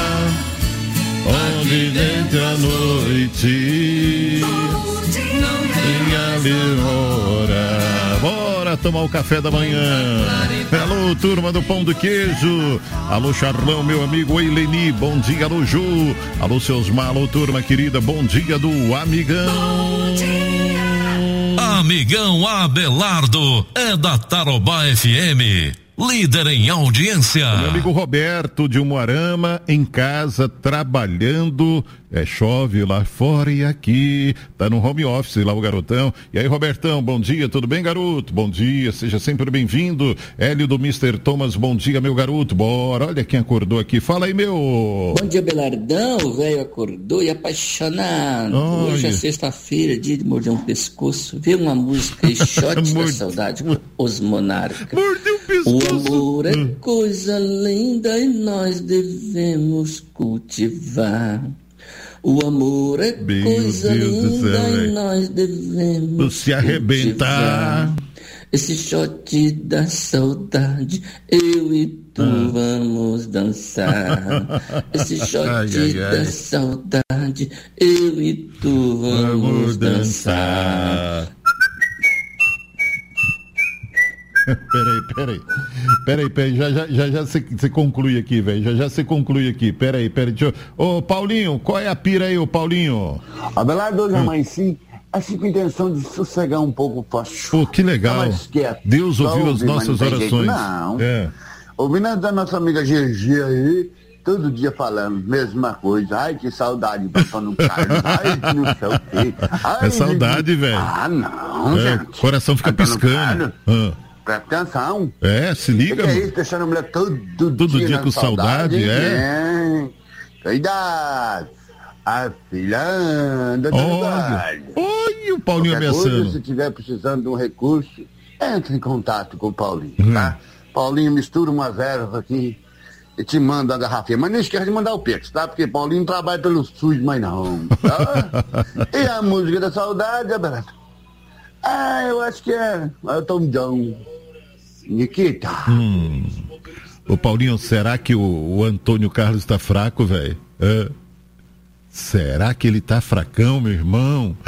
demora. Bora tomar o café da manhã. Alô, turma do Pão do Queijo. Alô, Charlão, meu amigo Eileni. Bom dia, alô, Ju. Alô, seus malos, turma querida. Bom dia do Amigão. Bom dia. Amigão Abelardo é da Tarobá F M. Líder em audiência. Meu amigo Roberto de Umuarama, em casa, trabalhando. É, chove lá fora e aqui. Tá no home office lá o garotão. E aí, Robertão, bom dia, tudo bem, garoto? Bom dia, seja sempre bem-vindo. Hélio do mister Thomas, bom dia, meu garoto. Bora, olha quem acordou aqui. Fala aí, meu. Bom dia, Belardão. O velho acordou e apaixonado. Olha. Hoje é sexta-feira, dia de morder um pescoço. Vê uma música e shot da saudade com os Monarcas. Mordeu um pescoço. O amor é coisa linda e nós devemos cultivar. O amor é Meu coisa Deus do linda céu, e véio. nós devemos Se arrebentar. cultivar. Esse shot da saudade, eu e tu ah. vamos dançar. Esse shot ai, ai, da ai. saudade, eu e tu vamos, vamos dançar. dançar. Peraí, peraí. Peraí, peraí. Já já, já, já você, você conclui aqui, velho. Já já você conclui aqui. Peraí, peraí. Deixa eu... Ô, Paulinho, qual é a pira aí, ô Paulinho? Abelardo, hoje hum. amanheci, assim com a intenção de sossegar um pouco o posto. Pô, que legal. Deus ouviu as nossas orações. Não. É. Ouvindo a nossa amiga G G aí, todo dia falando, mesma coisa. Ai, que saudade, Antônio Carlos. Ai, que não sei o quê. Ai, é saudade, velho. Ah, não, é, gente. Coração fica Antônio piscando. Ah. Presta atenção. É, se liga, que mano. Que é isso, deixando a mulher todo, todo dia, dia com saudade, saudade é? é. Cuidado. A filha anda de olha, olha o Paulinho Qualquer ameaçando. Coisa, se tiver precisando de um recurso, entre em contato com o Paulinho, hum. tá? Paulinho mistura umas ervas aqui e te manda a garrafinha. Mas não esquece de mandar o Pix, tá? Porque Paulinho não trabalha pelo SUS, mas não, tá? E a música da saudade, Abelardo? Ah, eu acho que é Elton John. Nikita. Hum. Ô Paulinho, será que o, o Antônio Carlos tá fraco, velho? É. Será que ele tá fracão, meu irmão?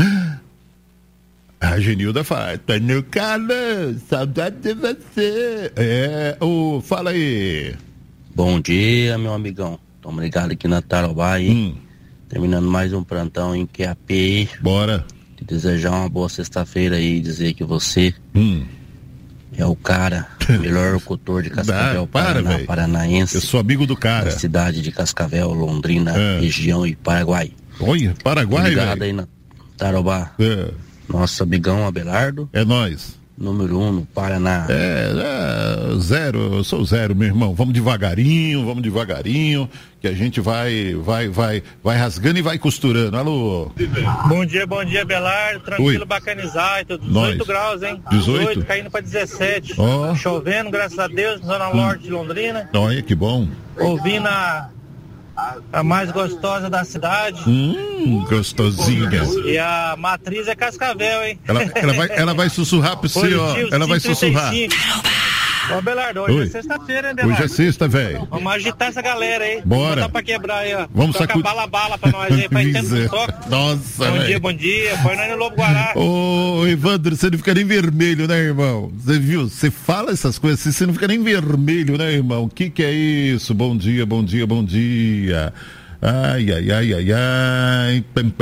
A Genilda fala, Antônio Carlos, saudade de você. É, o, fala aí. Bom dia, meu amigão. Tamo ligado aqui na Tarobá aí. Hum. Terminando mais um plantão em Q A P. Bora. Te desejar uma boa sexta-feira aí e dizer que você hum. é o cara, melhor locutor de Cascavel, Dá, para, Paraná, paranaense. Eu sou amigo do cara. Da cidade de Cascavel, Londrina, é. região e Paraguai. Olha, Paraguai, velho. Ligado aí na Tarobá. É. Nosso amigão Abelardo. É nóis. Número um no Paraná. É, é, zero, eu sou zero, meu irmão. Vamos devagarinho, vamos devagarinho, que a gente vai, vai, vai, vai rasgando e vai costurando. Alô? Bom dia, bom dia, Belardo. Tranquilo, Oi. Bacanizado. dezoito graus, hein? dezoito? dezoito, caindo pra dezessete. Oh. Chovendo, graças a Deus, zona hum. norte de Londrina. Olha, que bom. Ouvindo a, a mais gostosa da cidade. Hum, gostosinha. E a matriz é Cascavel, hein? Ela, ela, vai, ela vai sussurrar pra você, ó. Ela vai sussurrar. Ô, Belardo, hoje Oi. é sexta-feira, hein, Belardo? Hoje é sexta, velho. Vamos agitar essa galera aí. Bora. Botar pra quebrar aí, ó. Vamos sacudir. Bala bala pra nós aí, faz tempo que toca. Nossa, Bom véio. dia, bom dia. Fernando Lobo Guará. Ô, Evandro, você não fica nem vermelho, né, irmão? Você viu? Você fala essas coisas assim, você não fica nem vermelho, né, irmão? O que que é isso? Bom dia, bom dia, bom dia. Ai, ai, ai, ai, ai.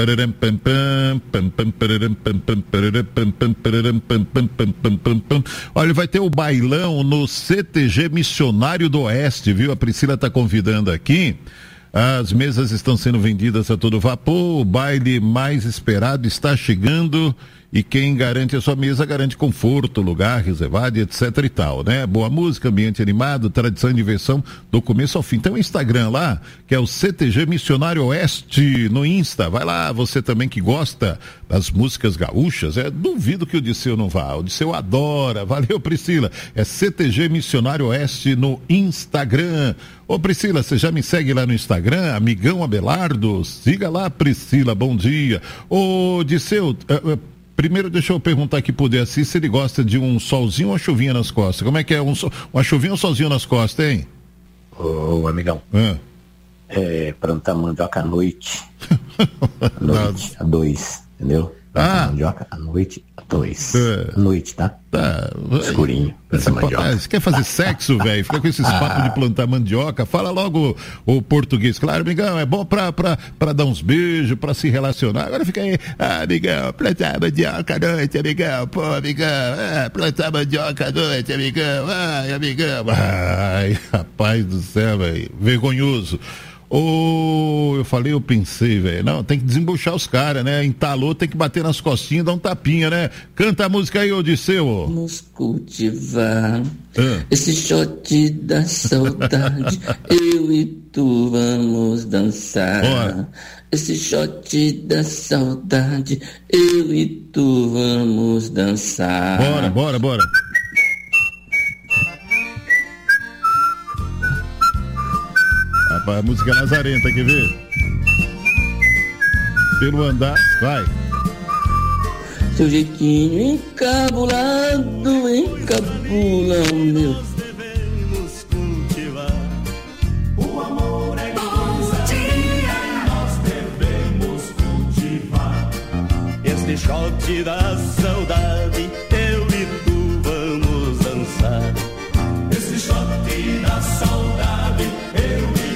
Olha, vai ter o bailão no C T G Missionário do Oeste, viu? A Priscila tá convidando aqui. As mesas estão sendo vendidas a todo vapor, o baile mais esperado está chegando e quem garante a sua mesa garante conforto, lugar reservado, etc e tal, né? Boa música, ambiente animado, tradição e diversão do começo ao fim. Tem um Instagram lá, que é o C T G Missionário Oeste no Insta. Vai lá, você também que gosta das músicas gaúchas, é, duvido que o Disseu não vá, o Disseu adora. Valeu, Priscila. É C T G Missionário Oeste no Instagram. Ô Priscila, você já me segue lá no Instagram, amigão Abelardo? Siga lá, Priscila, bom dia. Ô Disseu, uh, uh, primeiro deixa eu perguntar aqui pro Deaci se ele gosta de um solzinho ou uma chuvinha nas costas. Como é que é? Um, uma chuvinha ou um solzinho nas costas, hein? Ô, amigão. Ah. É, plantar mandioca à noite. À noite, a dois, entendeu? Ah. Mandioca à noite, a dois. É. À noite, tá? Tá. Escurinho. Essa mandioca. Você quer fazer sexo, velho? Fica com esses ah. papos de plantar mandioca. Fala logo o, o português. Claro, amigão, é bom pra, pra, pra dar uns beijos, pra se relacionar. Agora fica aí, ah, amigão, plantar mandioca à noite, amigão. Pô, amigão, ah, plantar mandioca à noite, amigão. Ai, amigão. Ai, rapaz do céu, velho. Vergonhoso. Ou oh, eu falei, eu pensei, velho. Não, tem que desembuchar os caras, né? Entalou, tem que bater nas costinhas, dar um tapinha, né? Canta a música aí, Odisseu. Vamos cultivar ah. esse shot da saudade. Eu e tu vamos dançar. Bora. Esse shot da saudade. Eu e tu vamos dançar. Bora, bora, bora. A música lazarenta, quer ver? Pelo andar, vai. Seu jeitinho encabulado encabula o meu. Nós devemos cultivar. O amor é coisa dia. Nós devemos cultivar. Este shot da saudade, eu e tu vamos dançar. Esse shot da saudade, eu e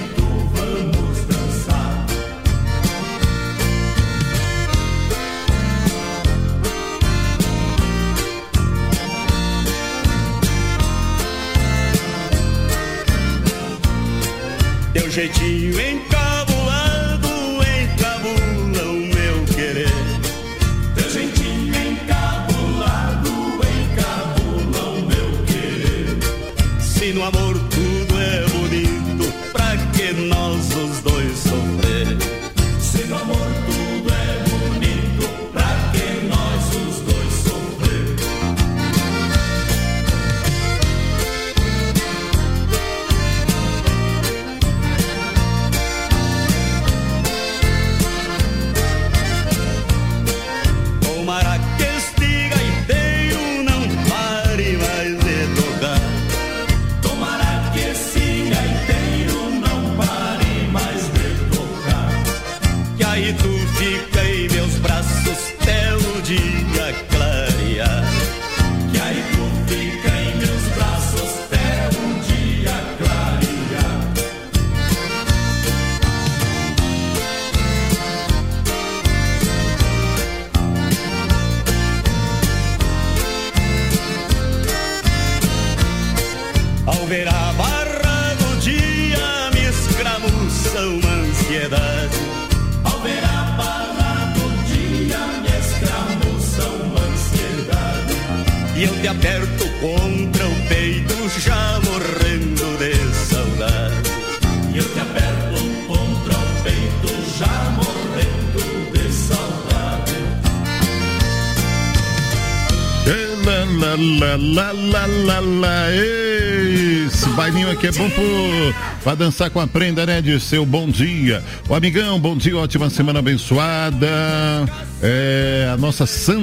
teu jeitinho encabulado encabula o meu querer. Teu jeitinho encabulado encabula o meu querer. Se no amor tudo é bonito, pra que nós os dois sofrer? Se no amor tudo é bonito, pra que nós os dois sofrer? Aperto contra o peito, já morrendo de saudade. E eu te aperto contra o peito, já morrendo de saudade. La, la, la, la, la, la. Esse bailinho aqui é bom pro, pra dançar com a prenda, né? De seu bom dia. O amigão, bom dia, ótima semana abençoada. É, a nossa Sandra